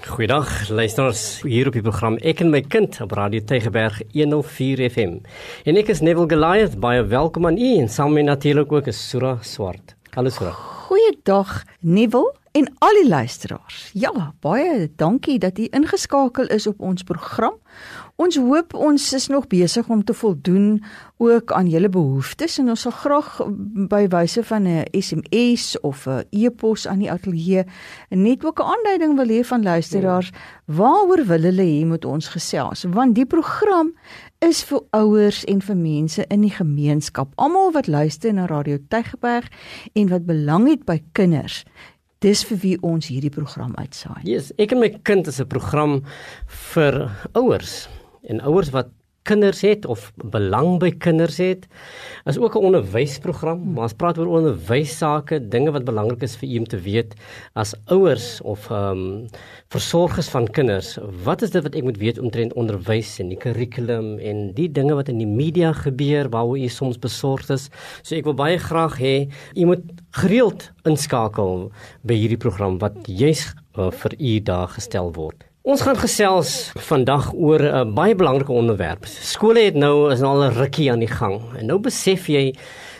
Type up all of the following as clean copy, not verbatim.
Goeiedag, luisteraars, hier op die program Ek en my kind op Radio Tygerberg 104 FM. En ek is Neville Goliath, baie welkom aan u en saam met natuurlik ook is Sura Swart. Hallo Sura. Goeiedag Neville en al die luisteraars. Ja, baie dankie dat u ingeskakel is op ons program. Ons hoop ons is nog besig om te voldoen ook aan julle behoeftes en ons sal graag by wyse van 'n SMS of 'n e-pos aan die ateljee net ook 'n aanduiding wil hê van luisteraars waaroor wil hulle hê moet ons gesels, want die program is vir ouers en vir mense in die gemeenskap, almal wat luister na Radio Tygerberg en wat belang het by kinders. Dis vir wie ons hierdie program uitsaai. Yes, Ek en my kind is 'n program vir ouers en ouers wat kinders het of belang by kinders het. Is ook 'n onderwysprogram, maar ons praat oor onderwyssake, dinge wat belangrik is vir u om te weet as ouers of versorgers van kinders. Wat is dit wat ek moet weet omtrent onderwys en die kurrikulum en die dinge wat in die media gebeur waaroor u soms besorgd is. So ek wil baie graag hê u moet gereeld inskakel by hierdie program wat juis vir u daar gestel word. Ons gaan gesels vandag oor 'n baie belangrike onderwerp. Skole is nou al 'n rukkie aan die gang. En nou besef jy,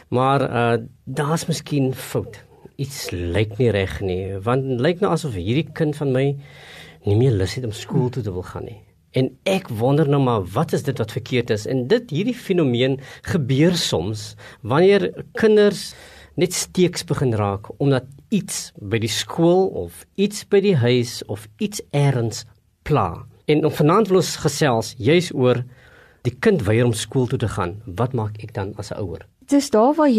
maar daar's miskien fout. Iets lyk nie reg nie, want het lyk nou asof hierdie kind van my nie meer lus het om skool toe te wil gaan nie. En ek wonder nou maar, wat is dit wat verkeerd is? En hierdie fenomeen gebeur soms wanneer kinders net steeks begin raak, omdat iets by die skool of iets by die huis of iets ergens pla. En vanaand wil ons gesels juis oor die kind weier om skool toe te gaan. Wat maak ek dan as 'n ouer? Dis daar waar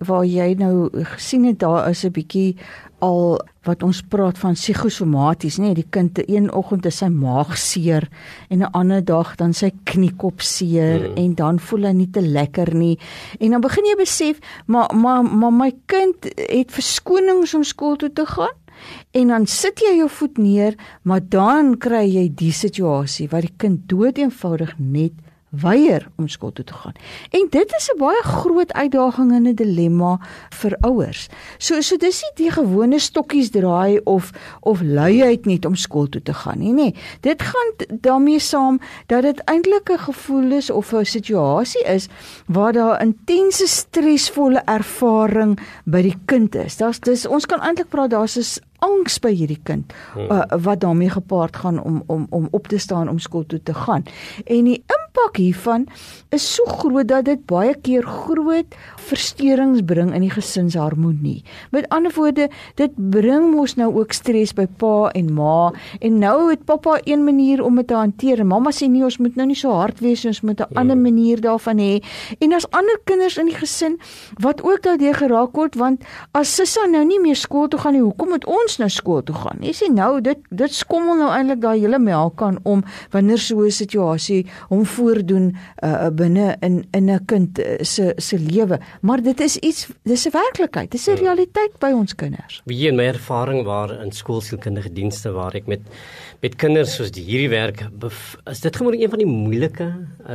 jy nou gesien het, daar is 'n bietjie al wat ons praat van psigosomaties, nee, die kind een oggend is sy maag seer en 'n ander dag dan sy kniekop seer en dan voel hy nie te lekker nie. En dan begin jy besef, maar my kind het verskonings om skool toe te gaan. En dan sit jy jou voet neer, maar dan kry jy die situasie waar die kind doodeenvoudig net weier om skool toe te gaan. En dit is 'n baie groot uitdaging en 'n dilemma vir ouers. So dis nie die gewone stokkies draai of luiheid net om skool toe te gaan nie, nee. Dit gaan daarmee saam dat dit eintlik 'n gevoel is of 'n situasie is waar daar intense stresvolle ervaring by die kind is. Ons kan eintlik praat daar's 'n angs by hierdie kind wat daarmee gepaard gaan om op te staan om skool toe te gaan. En die impak hiervan is so groot dat dit baie keer groot versteurings bring in die gesinsharmonie. Met ander woorde, dit bring mos nou ook stres by pa en ma, en nou het pappa een manier om dit te hanteer, en mamma sê nie, ons moet nou nie so hard wees, ons moet 'n ander manier daarvan hê, en as ander kinders in die gesin, wat ook daardeur geraak word, want as Sissa nou nie meer skool toe gaan nie, hoekom moet ons nou skool toe gaan? Jy sê nou, dit skommel nou eintlik daai hele melkkan om, wanneer so 'n situasie hom voordoen binne in 'n kind se lewe. Maar dit is 'n werklikheid, dit is 'n realiteit by ons kinders. Wie in my ervaring waar in skoolsielkundige dienste waar ek met kinders soos hierdie werk, is dit gewoon een van die moeilike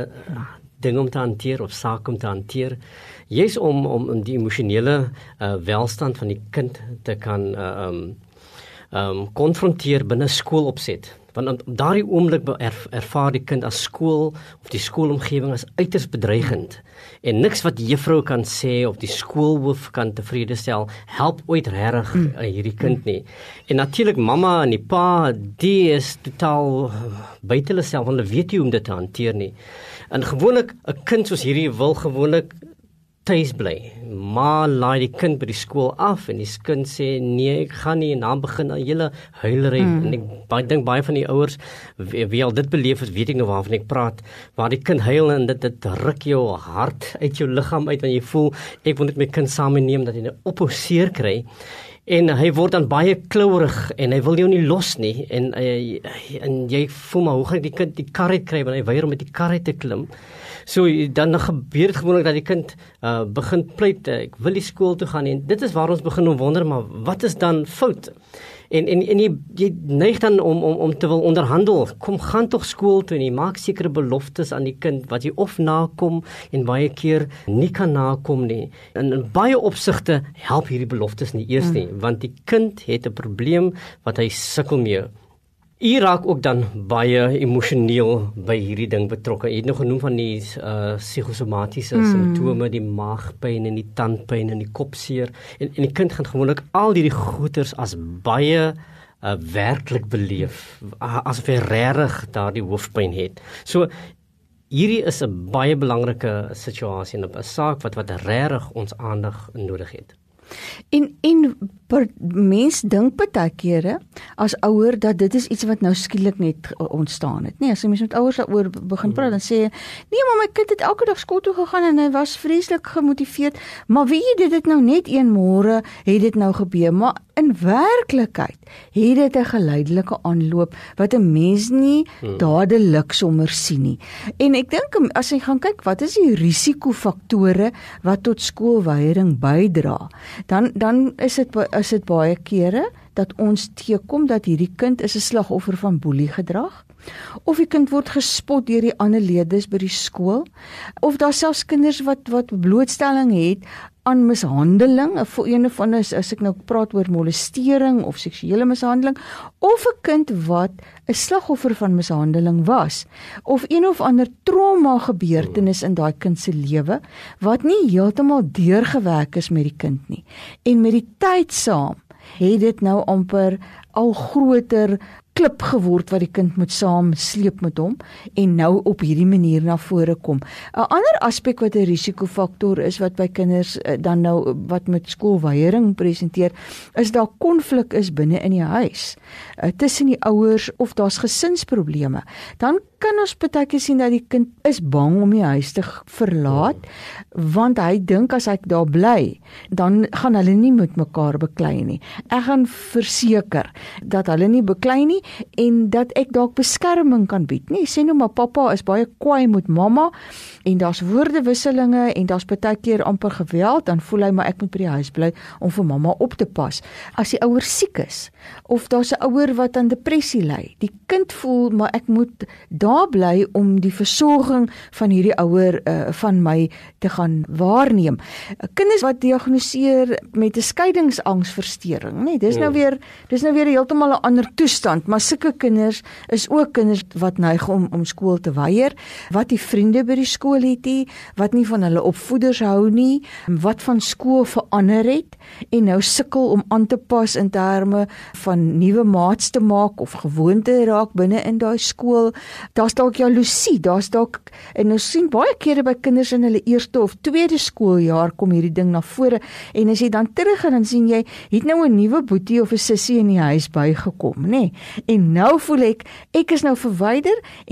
dinge om te hanteer of sake om te hanteer. Juist om die emosionele welstand van die kind te kan konfronteer binne skoolopset. Want op daardie oomblik ervaar die kind as skool of die skoolomgewing as uiters bedreigend. En niks wat die juffrou kan sê of die skoolhoof kan tevrede stel, help ooit regtig hierdie kind nie. En natuurlik mamma en die pa, die is totaal buite hulle self, want hulle weet nie hoe om dit te hanteer nie. En gewoonlik, 'n kind soos hierdie wil gewoonlik tuis bly. Maar laai die kind by die skool af en die kind sê nee, ek gaan nie, en dan begin 'n hele huilery. En ek dink baie van die ouers wie al dit beleef het, weet ek nou waarvan ek praat, waar die kind huil en dit ruk jou hart uit jou liggaam uit, want jy voel ek wil net my kind saamneem dat hy 'n ophou seer kry. En hy word dan baie klourig en hy wil jou nie los nie en jy voel maar hoe gaan ek die kind die kar uit kry, want hy weier om met die kar uit te klim. So dan gebeur dit gewoonlik dat die kind begin pleit, ek wil die skool toe gaan, en dit is waar ons begin om wonder, maar wat is dan fout? En jy neig dan om te wil onderhandel, kom gaan toch skool toe, en jy maak sekere beloftes aan die kind, wat jy of nakom, en baie keer nie kan nakom nie. En in baie opsigte help hierdie beloftes nie eers nie, want die kind het 'n probleem wat hy sukkel mee. U raak ook dan baie emosioneel by hierdie ding betrokke. Jy het nog genoem van die psigosomatiese simptome, die maagpyn en die tandpyn en die kopseer. En die kind gaan gewoonlik al hierdie goeters as baie werklik beleef, asof hy regtig daardie hoofpyn het. So hierdie is 'n baie belangrike situasie en 'n saak wat regtig ons aandag nodig het. En mens dink baie kere as ouer dat dit is iets wat nou skielik net ontstaan het. Nee, as jy mens met ouers daaroor begin praat, dan sê jy, nee, maar my kind het elke dag skool toe gegaan en hy was vreeslik gemotiveerd, maar weet jy, dit het nou net een môre het dit nou gebeur, maar in werklikheid het dit 'n geleidelike aanloop wat 'n mens nie dadelik sommer sien nie. En ek dink as jy gaan kyk wat is die risikofaktore wat tot skoolweiering bydra, dan is dit baie kere dat ons teekom dat hierdie kind is 'n slagoffer van boeliegedrag, of die kind word gespot deur die ander leerders by die skool, of daar selfs kinders wat blootstelling het aan mishandeling, een van as ek nou praat oor molestering of seksuele mishandeling, of 'n kind wat 'n slagoffer van mishandeling was, of een of ander trauma gebeurtenis in daai kind se lewe, wat nie heeltemal deurgewerk is met die kind nie. En met die tyd saam, het dit nou amper al groter klip geword wat die kind moet saam sleep met hom en nou op hierdie manier na vore kom. 'n Ander aspek wat 'n risikofaktor is wat by kinders dan nou wat met skoolweiering presenteer, is daar konflik is binne in die huis tussen die ouers of daar's gesinsprobleme. Dan kan ons partykeer sien dat die kind is bang om die huis te verlaat, want hy dink as hy daar bly, dan gaan hulle nie met mekaar beklei nie. Ek gaan verseker dat hulle nie beklei nie en dat ek dalk beskerming kan bied. Nee, sê nou maar pappa is baie kwaai met mamma en daar's woordewisselinge en daar's partykeer amper geweld, dan voel hy maar ek moet by die huis bly om vir mamma op te pas. As die ouer siek is of daar's 'n ouer wat aan depressie ly, die kind voel maar ek moet daar bly om die versorging van hierdie ouer van my te gaan waarneem. Kinders wat diagnoseer met 'n skeiingsangsversteuring, nee, dis nou weer heeltemal 'n ander toestand, maar sulke kinders is ook kinders wat neig om skool te weier, wat die vriende by die skool het nie, wat nie van hulle opvoeders hou nie, wat van skool verander het en nou sukkel om aan te pas in terme van nuwe maats te maak of gewoonte raak binne in daai skool. Daar's dalk jaloesie, daar's dalk, en ons sien baie kere by kinders in hulle eerste of tweede skooljaar kom hierdie ding na vore, en as jy dan terug en dan sien jy, het nou 'n nuwe boetie of 'n sussie in die huis bygekom, nê? En nou voel ek is nou verwyder,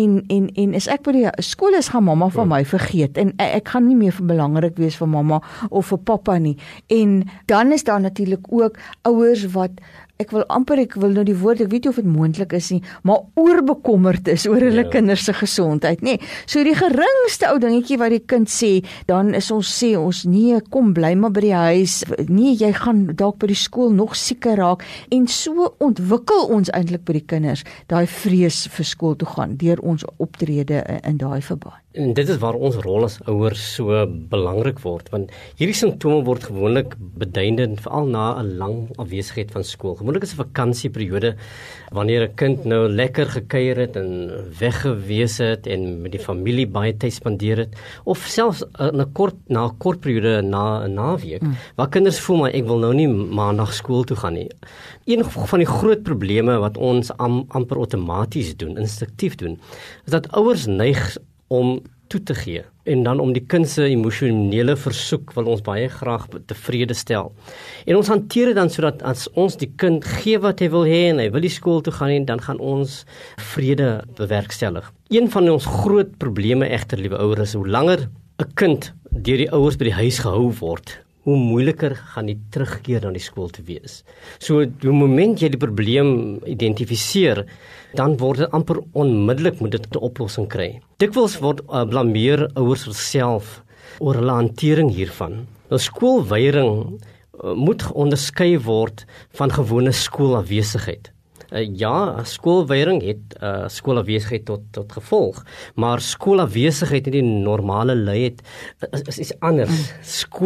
en as ek by die skool is, gaan mamma van my vergeet, en ek gaan nie meer belangrik wees vir mamma of vir pappa nie. En dan is daar natuurlik ook ouers wat ek wil nou die woord, ek weet nie of dit moontlik is nie, maar oorbekommerd is oor hulle kinders se gesondheid, nê. So die geringste ou dingetjie wat die kind sê, dan is ons nee, kom bly maar by die huis, nee, jy gaan dalk by die skool nog sieker raak, en so ontwikkel ons eintlik by die kinders daai vrees vir skool toe gaan deur ons optrede in daai verband. En dit is waar ons rol as ouers so belangrik word, want hierdie simptome word gewoonlik beduidend veral na 'n lang afwesigheid van skool. Gewoonlik is 'n vakansieperiode wanneer 'n kind nou lekker gekuier het en weggewees het en met die familie baie tyd spandeer het, of selfs na 'n kort periode na 'n naweek, waar kinders voel maar ek wil nou nie maandag skool toe gaan nie. Een van die groot probleme wat ons amper outomaties doen, instinktief doen, is dat ouers neig om toe te gee en dan om die kind se emosionele versoek wil ons baie graag tevrede stel. En ons hanteer dit dan sodat as ons die kind gee wat hy wil hê en hy wil die skool toe gaan en dan gaan ons vrede bewerkstellig. Een van ons groot probleme egter, liewe ouers, hoe langer 'n kind deur die ouers by die huis gehou word, hoe moeiliker gaan die terugkeer na die skool te wees. So, die moment jy die probleem identifiseer, dan word dit amper onmiddellik moet dit 'n oplossing kry. Dikwels word blameer ouers self oor hulle hantering hiervan. Nou, skoolweiering moet onderskei word van gewone skoolafwesigheid. Skoolweiering het skoolafwesigheid tot gevolg, maar skoolafwesigheid in die normale lei is iets anders.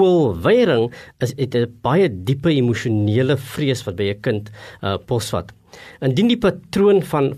Skoolweiering het 'n baie diepe emosionele vrees wat by 'n kind posvat. Indien die patroon van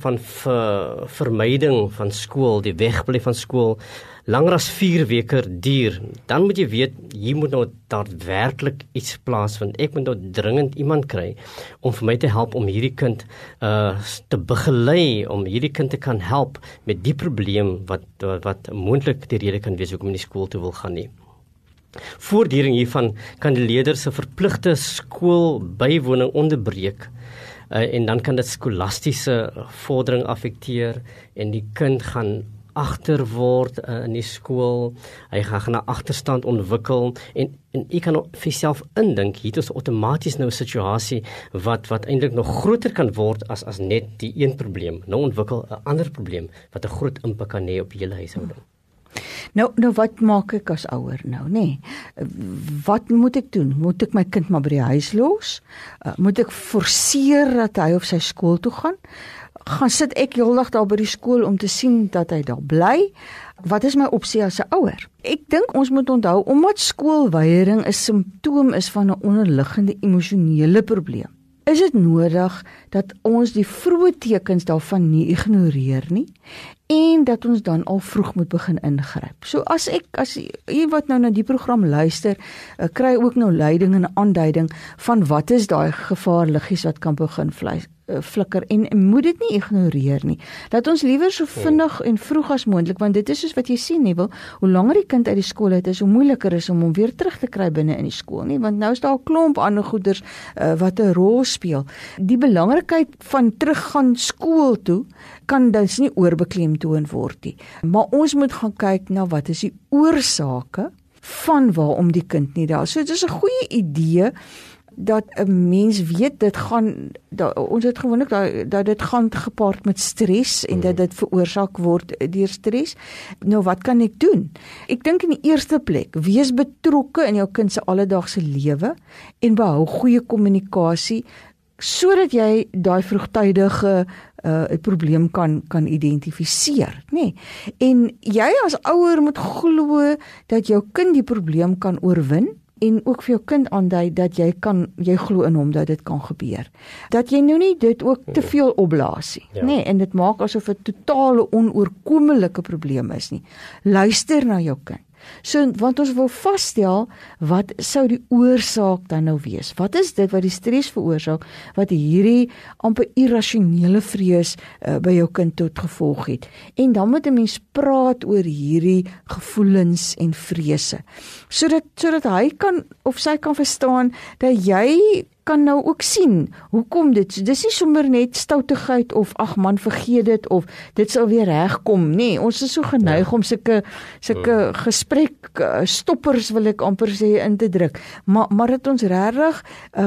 vermyding van skool, die wegbly van skool, langer as 4 weke duur, dan moet jy weet, hier moet nou daadwerklik iets plaasvind. Ek moet nou dringend iemand kry om vir my te help om hierdie kind te begelei, om hierdie kind te kan help met die probleem wat moontlik die rede kan wees hoekom hy nie skool toe wil gaan nie. Voortduring hiervan kan die leerder se verpligte skoolbywoning onderbreek en dan kan dit skolastiese vordering affekteer en die kind gaan agter word in die skool, hy gaan 'n agterstand ontwikkel en jy kan vir jouself indink, hier is outomaties nou 'n situasie wat eintlik nog groter kan word as net die een probleem. Nou ontwikkel 'n ander probleem wat 'n groot impak kan hê op die hele huishouding. Nou wat maak ek as ouer nou, nê? Wat moet ek doen? Moet ek my kind maar by die huis los? Moet ek forceer dat hy of sy skool toe gaan? Gaan sit ek heeldag daar by die skool om te sien dat hy daar bly? Wat is my opsie as 'n ouer? Ek dink ons moet onthou, omdat skoolweiering 'n simptoom is van 'n onderliggende emosionele probleem, is dit nodig dat ons die vroeë tekens daarvan nie ignoreer nie en dat ons dan al vroeg moet begin ingryp. So as jy wat nou na die program luister, kry ook nou leiding en aanduiding van wat is daai gevaarliggies wat kan begin flikker en moet dit nie ignoreer nie. Laat ons liewer so vinnig en vroeg as moontlik, want dit is soos wat jy sien, nie wil, hoe langer die kind uit die skool uit is, hoe moeiliker is om hom weer terug te kry binne in die skool nie, want nou is daar 'n klomp ander goeders wat 'n rol speel. Die belangrikheid van teruggaan skool toe kan dus nie oorbeklemtoon word nie. Maar ons moet gaan kyk na wat is die oorsake van waarom die kind nie daar is. So dit is 'n goeie idee dat 'n mens weet ons het gewoonlik dat dit gaan gepaard met stres en dat dit veroorsaak word deur stres. Nou wat kan ek doen? Ek dink in die eerste plek, wees betrokke in jou kind se alledaagse lewe en behou goeie kommunikasie sodat jy daai vroegtydige probleem kan identifiseer, nê? En jy as ouer moet glo dat jou kind die probleem kan oorwin en ook vir jou kind aandui dat jy glo in hom dat dit kan gebeur. Dat jy nou nie dit ook te veel opblaas nie, nê? En dit maak asof dit 'n totale onoorkomelike probleem is nie. Luister na jou kind. So, want ons wil vasstel, wat sou die oorsaak dan nou wees? Wat is dit wat die stres veroorsaak, wat hierdie amper irrasionele vrees by jou kind tot gevolg het? En dan moet 'n mens praat oor hierdie gevoelens en vrese, sodat hy kan, of sy kan verstaan, dat jy kan nou ook sien, hoekom dit, dis nie sommer net stoutigheid of ag man vergeet dit of dit sal weer regkom, nee, ons is so geneig om sulke gesprek stoppers wil ek amper sê in te druk, maar dat ons regtig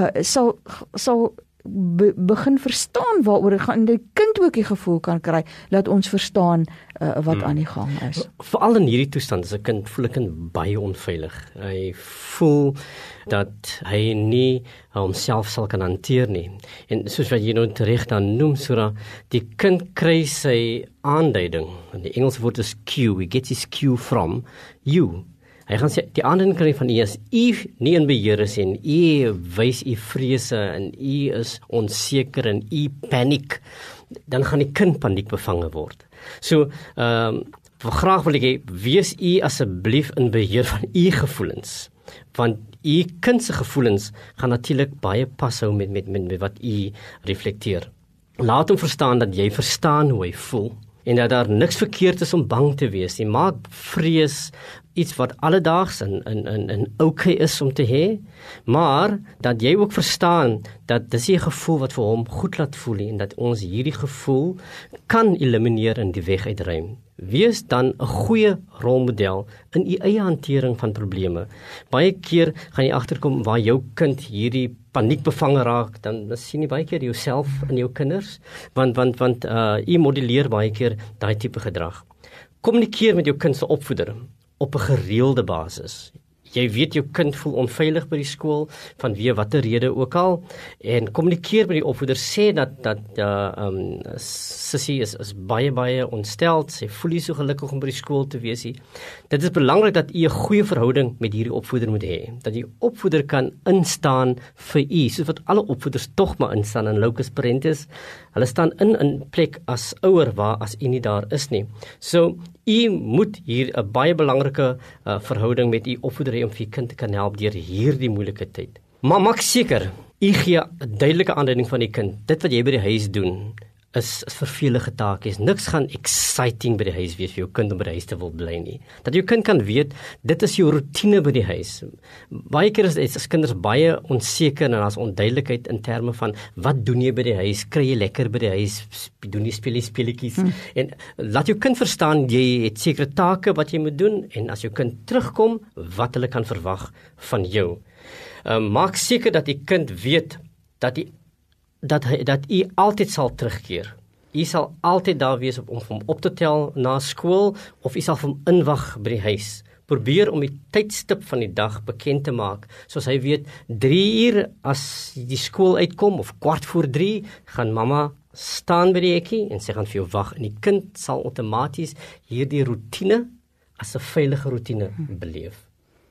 sal begin verstaan waaroor dit gaan, en die kind ook die gevoel kan kry, laat ons verstaan wat aan die gang is. Veral in hierdie toestand, as 'n kind voel 'n kind baie onveilig. Hy voel dat hy nie homself sal kan hanteer nie. En soos wat jy nou terecht dan noem, Sura, die kind kry sy aanduiding, en die Engelse woord is cue, he gets his cue from you. Hy gaan sê, die aanduiding kry van u as u nie in beheer is en u wys u vrese en u is onseker en u paniek, dan gaan die kind paniekbevange word. So, graag wil ek hê, wees u asseblief in beheer van u gevoelens, want u kind se gevoelens gaan natuurlik baie pas hou met wat u reflekteer. Laat hom verstaan dat jy verstaan hoe hy voel, en dat daar niks verkeerd is om bang te wees nie. Maak vrees iets wat alledaags en okay is om te hê, maar dat jy ook verstaan dat dis 'n gevoel wat vir hom goed laat voel en dat ons hierdie gevoel kan elimineer en die weg uitruim. Wees dan 'n goeie rolmodel in u eie hantering van probleme. Baie keer gaan jy agterkom waar jou kind hierdie paniekbevange raak, dan sien jy baie keer jouself in jou kinders, want jy modelleer baie keer daai tipe gedrag. Kommunikeer met jou kind se opvoeder op 'n gereelde basis. Jy weet jou kind voel onveilig by die skool, vanweë watter rede ook al, en kommunikeer met die opvoeder, sê dat Sissie is baie ontsteld, sy voel nie so gelukkig om by die skool te wees nie. Dit is belangrik dat u 'n goeie verhouding met hierdie opvoeder moet hê, dat die opvoeder kan instaan vir u, soos wat alle opvoeders tog maar instaan in locus parentis. Hulle staan in plek as ouer waar as u nie daar is nie. So, u moet hier 'n baie belangrike verhouding met u opvoeder hê om vir u kind te kan help deur hierdie moeilike tyd. Maar maak seker, u gee 'n duidelike aanduiding van die kind. Dit wat jy by die huis doen, is vervelige taakies. Niks gaan exciting by die huis wees vir jou kind om by die huis te wil bly nie. Dat jou kind kan weet, dit is jou routine by die huis. Baie keer is kinders baie onseker en daar's onduidelikheid in terme van, wat doen jy by die huis? Kry jy lekker by die huis? Doen jy speletjies? En laat jou kind verstaan, jy het sekere take wat jy moet doen, en as jou kind terugkom, wat hulle kan verwag van jou. Maak seker dat die kind weet, dat u altyd sal terugkeer. U sal altyd daar wees om hom op te tel na skool, of u sal hom inwag by die huis. Probeer om die tydstip van die dag bekend te maak, soos hy weet, 3 uur as die skool uitkom, of 3:15, gaan mamma staan by die hekkie, en sy gaan vir jou wag, en die kind sal outomaties hierdie routine as 'n veilige routine beleef.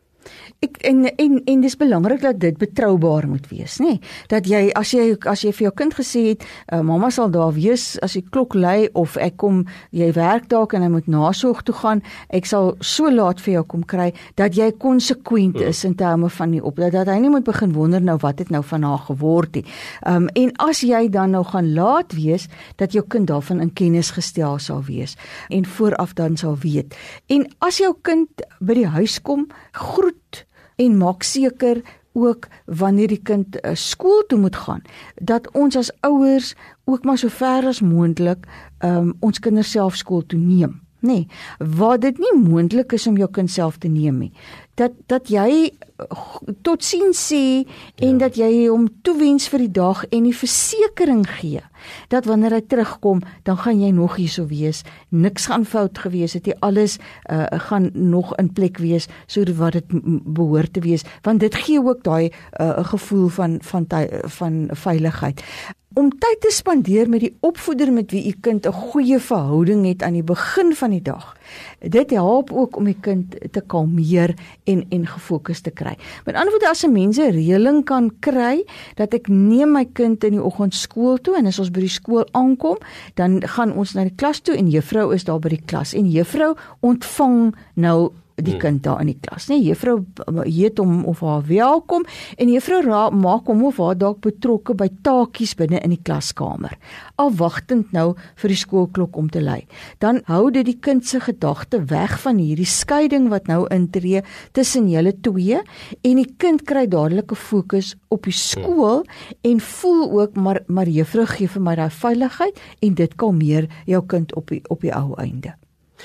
En dis belangrik dat dit betroubaar moet wees, nê? Dat jy as jy vir jou kind gesê het, mamma sal daar wees as die klok lui, of ek kom, jy werk dalk en hy moet nasorg toe gaan, ek sal so laat vir jou kom kry, dat jy konsekwent is in terme van die dat hy nie moet begin wonder nou wat het nou van haar geword nie. En as jy dan nou gaan laat wees, dat jou kind daarvan in kennis gestel sal wees, en vooraf dan sal weet. En as jou kind by die huis kom, groet en maak seker ook wanneer die kind skool toe moet gaan, dat ons as ouers ook maar so ver as moontlik ons kinders self skool toe neem. Nee, waar dit nie moontlik is om jou kind self te neem nie. Dat jy totsiens sê en dat jy hom toewens vir die dag en die versekering gee dat wanneer hy terugkom, dan gaan jy nog hierso wees, niks gaan fout gewees het, alles gaan nog in plek wees so wat dit behoort te wees, want dit gee ook daai gevoel van veiligheid. Om tyd te spandeer met die opvoeder met wie u kind 'n goeie verhouding het aan die begin van die dag, dit help ook om die kind te kalmeer en gefokus te kry. Met ander woorde, as 'n mens 'n reëling kan kry, dat ek neem my kind in die oggend skool toe, en as ons by die skool aankom, dan gaan ons na die klas toe, en juffrou is daar by die klas, en juffrou ontvang nou die kind daar in die klas, nee, juffrou heet hom of haar welkom, en juffrou maak hom of haar dalk betrokke by taakies binne in die klaskamer, afwagtend nou vir die skoolklok om te lui. Dan hou dit die kind se gedagte weg van hierdie skeiding wat nou intree tussen julle twee, en die kind kry dadelik 'n fokus op die skool, en voel ook, maar juffrou gee vir my daai veiligheid, en dit kalmeer jou kind op die ou einde.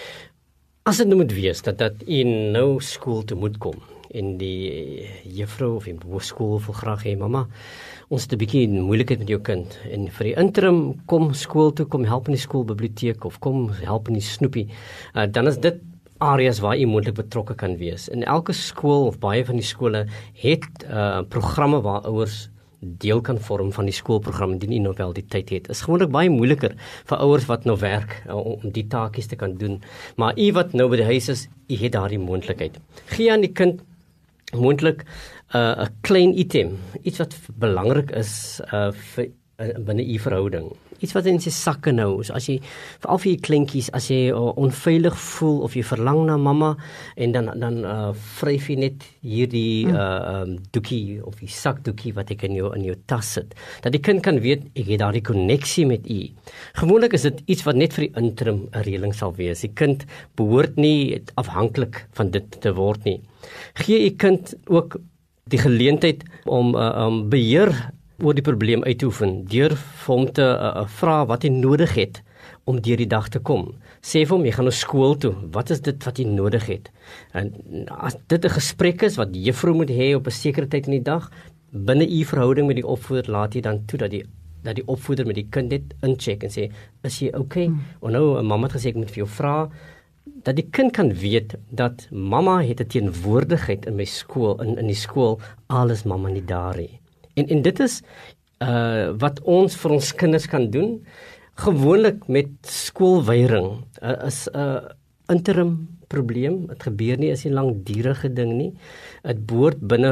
As dit nou moet wees, dat u nou skool toe moet kom, en die juffrou of die skool wil graag hê, mamma, ons het 'n bietjie moeilikheid met jou kind, en vir die interim, kom skool toe, kom help in die skoolbiblioteek, of kom help in die snoepie, dan is dit areas waar u moontlik betrokke kan wees. In elke skool, of baie van die skole, het programme waar ouers deel kan vorm van die skoolprogram, indien u nou wel die tyd het. Is gewoonlik baie moeiliker vir ouers wat nou werk, om die taakies te kan doen. Maar u wat nou by die huis is, u het daardie moontlikheid. Gee aan die kind moontlik 'n klein item, iets wat belangrik is binne u verhouding. Iets wat in sy sakke nou, so as jy, veral vir jy kleintjies, as jy onveilig voel, of jy verlang na mamma, en dan vryf jy net hierdie doekie, of die sakdoekie wat ek in jou tas sit, dat die kind kan weet, ek het daardie konneksie met u. Gewoonlik is dit iets wat net vir die interim 'n reëling sal wees. Die kind behoort nie afhanklik van dit te word nie. Gee u kind ook die geleentheid om beheer oor die probleem uit te oefen, deur vir hom te vra wat hy nodig het om deur die dag te kom. Sê vir hom, jy gaan na skool toe, wat is dit wat jy nodig het? En as dit 'n gesprek is wat juffrou moet hê op 'n sekere tyd in die dag, binne u verhouding met die opvoeder, laat jy dan toe dat die opvoeder met die kind net incheck en sê, is jy okay? Of nou, mamma het gesê, ek moet vir jou vra, dat die kind kan weet dat mamma het 'n teenwoordigheid in my skool, in die skool, al is mamma nie daar nie. En dit is wat ons vir ons kinders kan doen. Gewoonlik met skoolweiering is 'n interim probleem. Dit gebeur nie, is nie langdurige ding nie. Dit behoort binne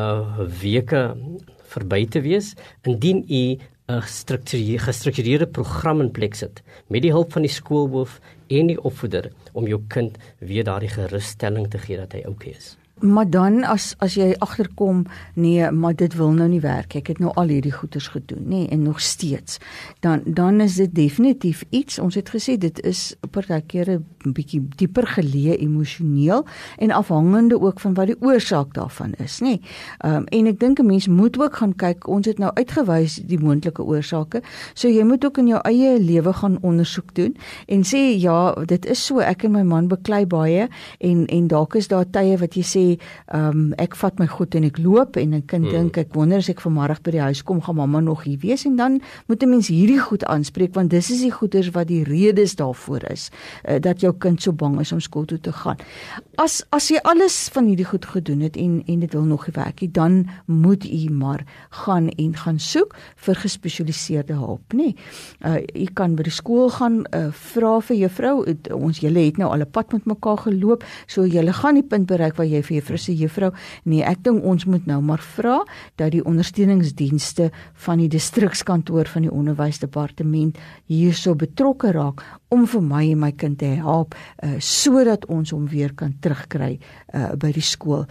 weke verby te wees indien u 'n gestruktureerde program in plek sit met die hulp van die skoolhoof en die opvoeder om jou kind weer daardie gerusstelling te gee dat hy okay is. Maar dan as jy agterkom, nee, maar dit wil nou nie werk. Ek het nou al hierdie goeders gedoen, nee, en nog steeds. Dan is dit definitief iets. Ons het gesê dit is partykeer 'n bietjie dieper geleë emosioneel en afhangende ook van wat die oorsaak daarvan is, nê. En ek dink 'n mens moet ook gaan kyk. Ons het nou uitgewys die moontlike oorsake. So jy moet ook in jou eie lewe gaan ondersoek doen en sê ja, dit is so. Ek en my man beklei baie en dalk is daar tye wat jy sê ek vat my goed en ek loop en 'n kind dink ek wonder as ek vanmiddag by die huis kom gaan mamma nog hier wees en dan moet 'n mens hierdie goed aanspreek want dis is die goeders wat die redes daarvoor is dat jou kind so bang is om skool toe te gaan. As jy alles van hierdie goed gedoen het en dit wil nog nie werk nie, dan moet u maar gaan soek vir gespesialiseerde hulp, nê. U kan by die skool gaan vra vir juffrou, julle het nou al 'n pad met mekaar geloop, so julle gaan die punt bereik waar jy vir juffrou, nee, ek dink ons moet nou maar vra dat die ondersteuningsdienste van die distrikskantoor van die onderwysdepartement hierso betrokke raak om vir my en my kind te help sodat ons hom weer kan terugkry by die skool.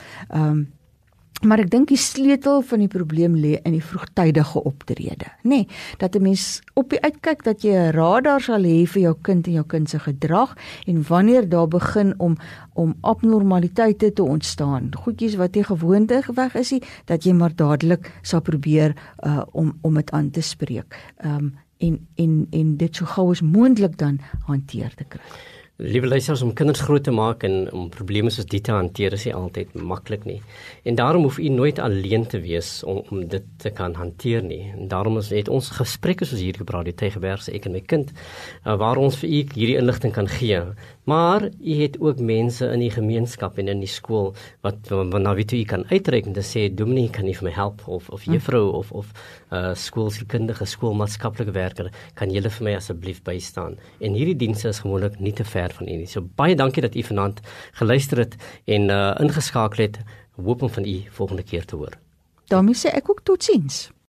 Maar ek dink die sleutel van die probleem lê in die vroegtydige optrede, nê? Dat 'n mens op die uitkyk dat jy 'n radar sal hê vir jou kind en jou kind se gedrag en wanneer daar begin om abnormaliteite te ontstaan, goedjies wat nie gewoonte weg is nie, dat jy maar dadelik sal probeer om dit aan te spreek. En dit so gou as moontlik dan hanteer te kry. Liewe luisteraars, om kinders groot te maak en om probleme soos die te hanteer is nie altyd maklik nie. En daarom hoef u nooit alleen te wees om dit te kan hanteer nie. En daarom het ons gesprekke soos hier gepraat, die Tygerberg se ek en my kind, waar ons vir u hierdie inligting kan gee. Maar u het ook mense in die gemeenskap en in die skool wat na wie toe u kan uitreik en te sê, dominee, kan u vir my help of juffrou of skoolsielkundige, skoolmaatskaplike werker, kan julle vir my asseblief bystaan. En hierdie dienste is gewoonlik nie te ver van u nie. So baie dankie dat u vanaand geluister het en ingeskakel het. Hoop om van u volgende keer te hoor. Daarmee sê ek ook totsiens.